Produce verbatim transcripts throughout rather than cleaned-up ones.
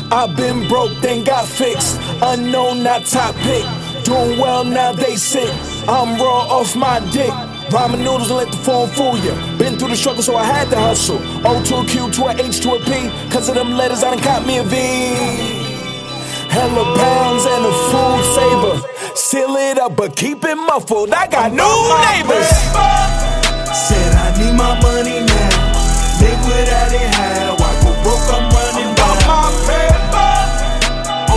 I've been broke, then got fixed. Unknown, not top pick. Doing well, now they sick. I'm raw off my dick. Ramen noodles and let the phone fool ya. Been through the struggle, so I had to hustle. O to a Q to a H to a P. Cause of them letters, I done caught me a V. Hella pounds and a food saver. Seal it up, but keep it muffled. I got new neighbors. Said I need my money now. Live without it, how I go broke, I'm running wild. My paper. Oh,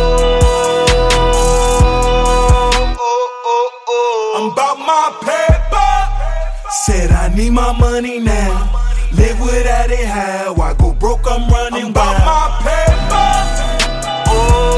oh, oh, oh. I'm about my paper. Said I need my money now. Live without it, how I go broke, I'm running I'm wild. My paper. Oh,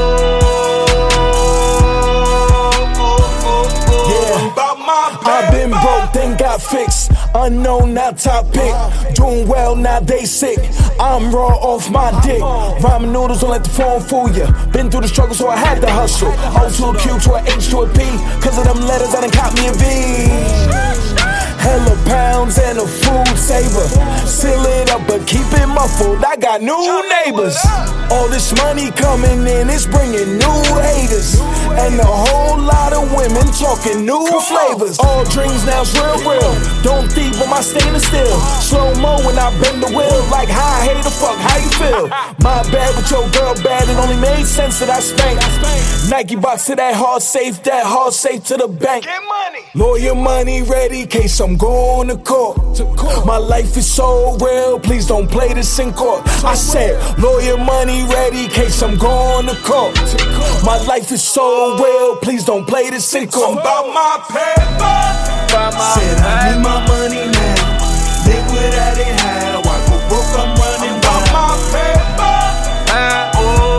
oh, oh, oh. Yeah. I'm about my paper. I've been broke, then got fixed. Unknown, now top pick. Doing well, now they sick. I'm raw off my dick. Ramen noodles, don't let the phone fool ya. Been through the struggle, so I had to hustle. O to a Q to a H to a P. Cause of them letters, I done caught me a V. Hella pounds and a food saver. Seal it up, but keep it muffled. I got new neighbors. All this money coming in, it's bringing new haters. And a whole lot of women talking new flavors. All dreams now it's real, real. Don't thief on my stainless steel. Slow-mo when I bend the wheel. Like hi, hey the fuck, how you feel? My bad with your girl bad, it only made sense that I spank. Nike box to that hard safe, that hard safe to the bank. Lawyer money ready, case I'm going to court. My life is so real, please don't play this in court. I said, lawyer money ready, case I'm going to court. My life is so real, please don't play this in court. I'm about my paper. Said I need my money now. Live without it, how I go broke, I'm running wild. I'm about my paper. Oh,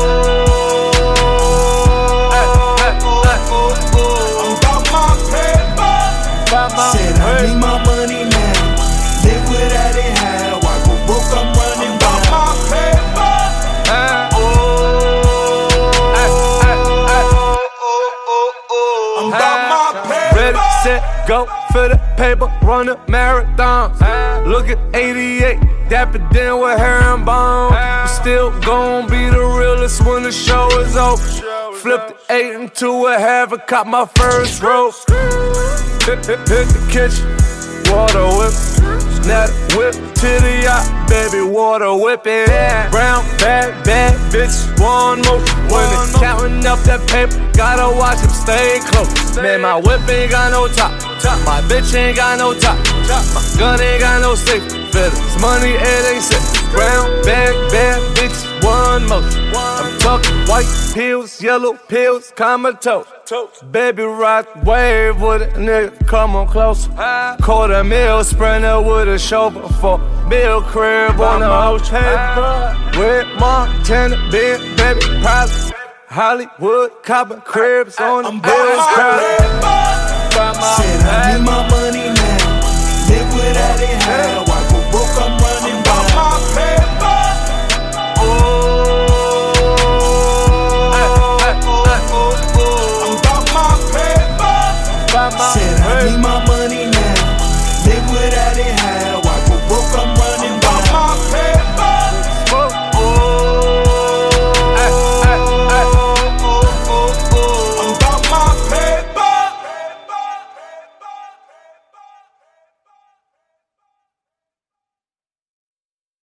I'm about my paper. Said I need my money now. Live without it, how I go broke, I'm running wild. I'm about my paper. I'm about my paper. Ready, set, go for the paper, run the marathons. Look at eighty-eight, dapper then with hair and bones. Still gon' be the realest when the show is over. Flip the eight into a half and caught my first rope. Hit, hit, hit the kitchen, water whip. Now the whip to the yacht, baby, water whipping. Brown bad, bad bitch, one more. When it's counting up that paper, gotta watch them stay close. Man, my whip ain't got no top, my bitch ain't got no top, my gun ain't got no safety. This money, it ain't sick. Brown bag, bad bitch, one more. I'm talking white pills, yellow pills, comatose. Baby rock wave with a nigga, come on close. Quarter meal sprinter with a chauffeur for meal crib on the hotel. With Montana, big baby prize. Hollywood, copping cribs on the bills. Said I need my money.